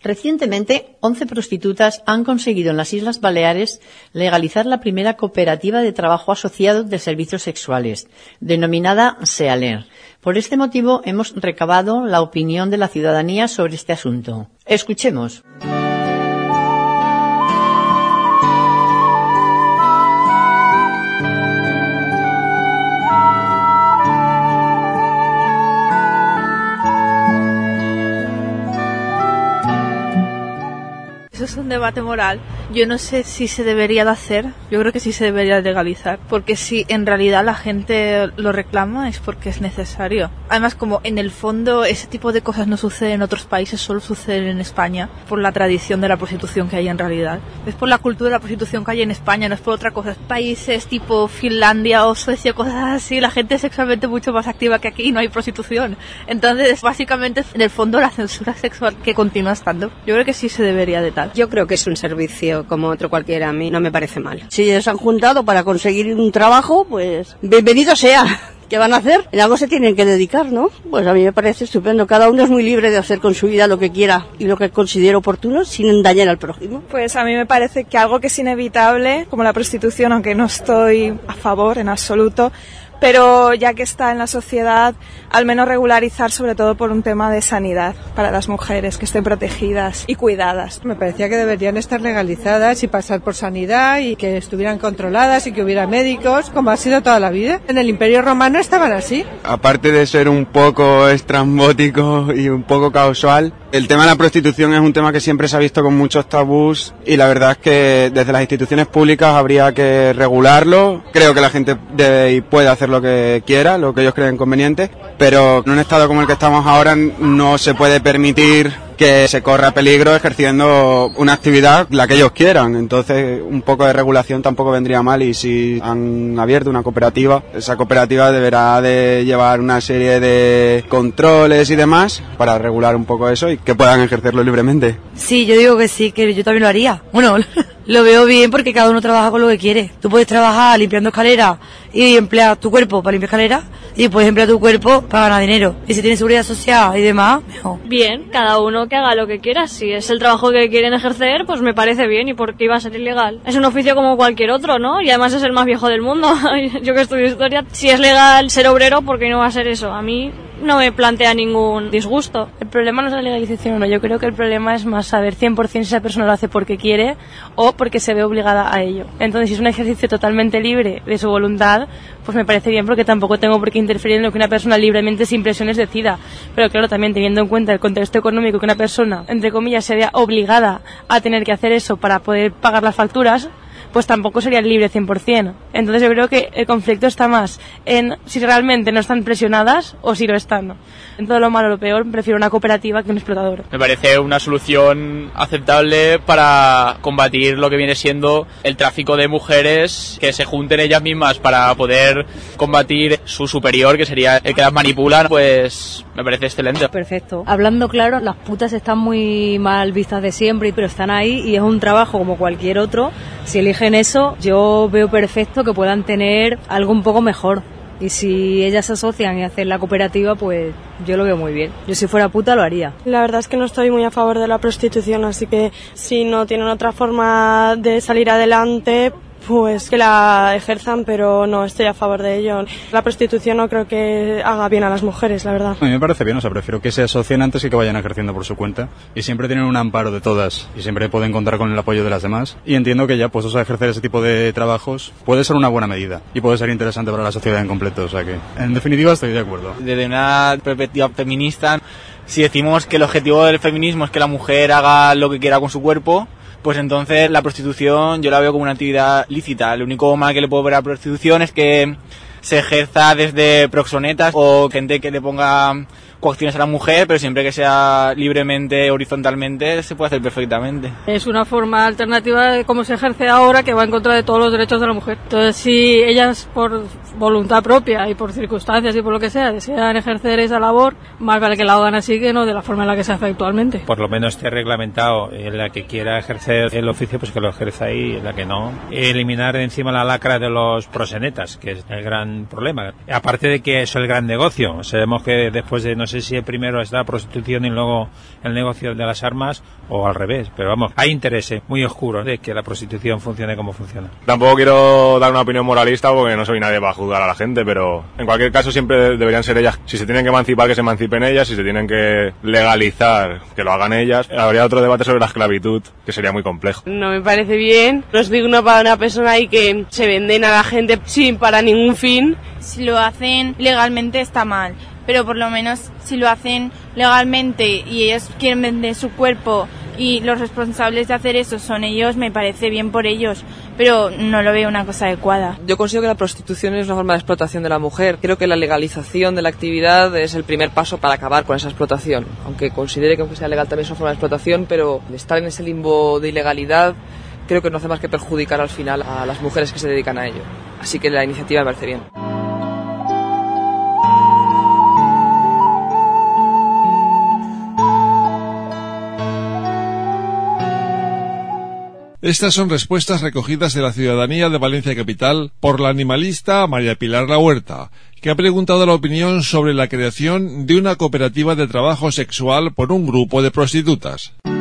Recientemente, 11 prostitutas han conseguido en las Islas Baleares legalizar la primera cooperativa de trabajo asociado de servicios sexuales, denominada SEALER. Por este motivo, hemos recabado la opinión de la ciudadanía sobre este asunto. Escuchemos. Eso es un debate moral. Yo no sé si se debería de hacer. Yo creo que sí se debería legalizar. Porque si en realidad la gente lo reclama es porque es necesario. Además, como en el fondo ese tipo de cosas no suceden en otros países, solo suceden en España. Por la tradición de la prostitución que hay en realidad. Es por la cultura de la prostitución que hay en España, no es por otra cosa. Países tipo Finlandia o Suecia, cosas así, la gente es sexualmente mucho más activa que aquí y no hay prostitución. Entonces, básicamente, en el fondo la censura sexual que continúa estando. Yo creo que sí se debería de tal. Yo creo que es un servicio como otro cualquiera, a mí no me parece mal. Si ellos se han juntado para conseguir un trabajo, pues bienvenido sea. ¿Qué van a hacer? En algo se tienen que dedicar, ¿no? Pues a mí me parece estupendo. Cada uno es muy libre de hacer con su vida lo que quiera y lo que considere oportuno sin dañar al prójimo. Pues a mí me parece que algo que es inevitable, como la prostitución, aunque no estoy a favor en absoluto, pero ya que está en la sociedad, al menos regularizar, sobre todo por un tema de sanidad para las mujeres, que estén protegidas y cuidadas. Me parecía que deberían estar legalizadas y pasar por sanidad y que estuvieran controladas y que hubiera médicos, como ha sido toda la vida. En el Imperio Romano estaban así. Aparte de ser un poco estrambótico y un poco casual, el tema de la prostitución es un tema que siempre se ha visto con muchos tabús y la verdad es que desde las instituciones públicas habría que regularlo. Creo que la gente debe y puede hacer lo que quiera, lo que ellos creen conveniente, pero en un estado como el que estamos ahora no se puede permitir que se corra peligro ejerciendo una actividad la que ellos quieran. Entonces un poco de regulación tampoco vendría mal, y si han abierto una cooperativa, esa cooperativa deberá de llevar una serie de controles y demás para regular un poco eso y que puedan ejercerlo libremente. Sí, yo digo que sí, que yo también lo haría. Bueno, lo veo bien porque cada uno trabaja con lo que quiere. Tú puedes trabajar limpiando escaleras y emplear tu cuerpo para limpiar escaleras, y puedes emplear tu cuerpo para ganar dinero. Y si tienes seguridad social y demás, mejor. Bien, cada uno que haga lo que quiera. Si es el trabajo que quieren ejercer, pues me parece bien. ¿Y por qué iba a ser ilegal? Es un oficio como cualquier otro, ¿no? Y además es el más viejo del mundo. Yo que estudio historia, si es legal ser obrero, ¿por qué no va a ser eso? A mí no me plantea ningún disgusto. El problema no es la legalización, no. Yo creo que el problema es más saber 100% si esa persona lo hace porque quiere o porque se ve obligada a ello. Entonces, si es un ejercicio totalmente libre de su voluntad, pues me parece bien, porque tampoco tengo por qué interferir en lo que una persona libremente, sin presiones, decida. Pero claro, también teniendo en cuenta el contexto económico, que una persona, entre comillas, se vea obligada a tener que hacer eso para poder pagar las facturas, pues tampoco sería libre 100%. Entonces yo creo que el conflicto está más en si realmente no están presionadas o si lo están. En todo lo malo o lo peor, prefiero una cooperativa que un explotador. Me parece una solución aceptable para combatir lo que viene siendo el tráfico de mujeres, que se junten ellas mismas para poder combatir su superior, que sería el que las manipulan. Pues me parece excelente. Perfecto. Hablando claro, las putas están muy mal vistas de siempre, pero están ahí y es un trabajo como cualquier otro. Si eligen eso, yo veo perfecto que puedan tener algo un poco mejor. Y si ellas se asocian y hacen la cooperativa, pues yo lo veo muy bien. Yo si fuera puta lo haría. La verdad es que no estoy muy a favor de la prostitución, así que si no tienen otra forma de salir adelante, pues que la ejerzan, pero no estoy a favor de ello. La prostitución no creo que haga bien a las mujeres, la verdad. A mí me parece bien, prefiero que se asocien antes y que vayan ejerciendo por su cuenta. Y siempre tienen un amparo de todas, y siempre pueden contar con el apoyo de las demás. Y entiendo que ya puestos a ejercer ese tipo de trabajos, puede ser una buena medida, y puede ser interesante para la sociedad en completo, o sea que, en definitiva, estoy de acuerdo. Desde una perspectiva feminista, si decimos que el objetivo del feminismo es que la mujer haga lo que quiera con su cuerpo, pues entonces la prostitución yo la veo como una actividad lícita. Lo único mal que le puedo ver a la prostitución es que se ejerza desde proxenetas o gente que le ponga coacciones a la mujer, pero siempre que sea libremente, horizontalmente, se puede hacer perfectamente. Es una forma alternativa de cómo se ejerce ahora, que va en contra de todos los derechos de la mujer. Entonces, si ellas por voluntad propia y por circunstancias y por lo que sea desean ejercer esa labor, más vale que la hagan así que no de la forma en la que se hace actualmente. Por lo menos esté reglamentado, en la que quiera ejercer el oficio, pues que lo ejerza ahí, en la que no. Eliminar de encima la lacra de los proxenetas, que es el gran problema. Aparte de que eso es el gran negocio. Sabemos que después de no sé sé si primero es la prostitución y luego el negocio de las armas o al revés, pero vamos, hay interés muy oscuro de que la prostitución funcione como funciona. Tampoco quiero dar una opinión moralista porque no soy nadie para juzgar a la gente, pero en cualquier caso siempre deberían ser ellas. Si se tienen que emancipar, que se emancipen ellas, si se tienen que legalizar, que lo hagan ellas. Habría otro debate sobre la esclavitud, que sería muy complejo. No me parece bien, no es digno para una persona ahí que se venden a la gente sin para ningún fin. Si lo hacen legalmente está mal, pero por lo menos si lo hacen legalmente y ellos quieren vender su cuerpo y los responsables de hacer eso son ellos, me parece bien por ellos, pero no lo veo una cosa adecuada. Yo considero que la prostitución es una forma de explotación de la mujer. Creo que la legalización de la actividad es el primer paso para acabar con esa explotación, aunque considere que aunque sea legal también es una forma de explotación, pero estar en ese limbo de ilegalidad creo que no hace más que perjudicar al final a las mujeres que se dedican a ello. Así que la iniciativa me parece bien. Estas son respuestas recogidas de la ciudadanía de Valencia Capital por la animalista María Pilar Lahuerta, que ha preguntado la opinión sobre la creación de una cooperativa de trabajo sexual por un grupo de prostitutas.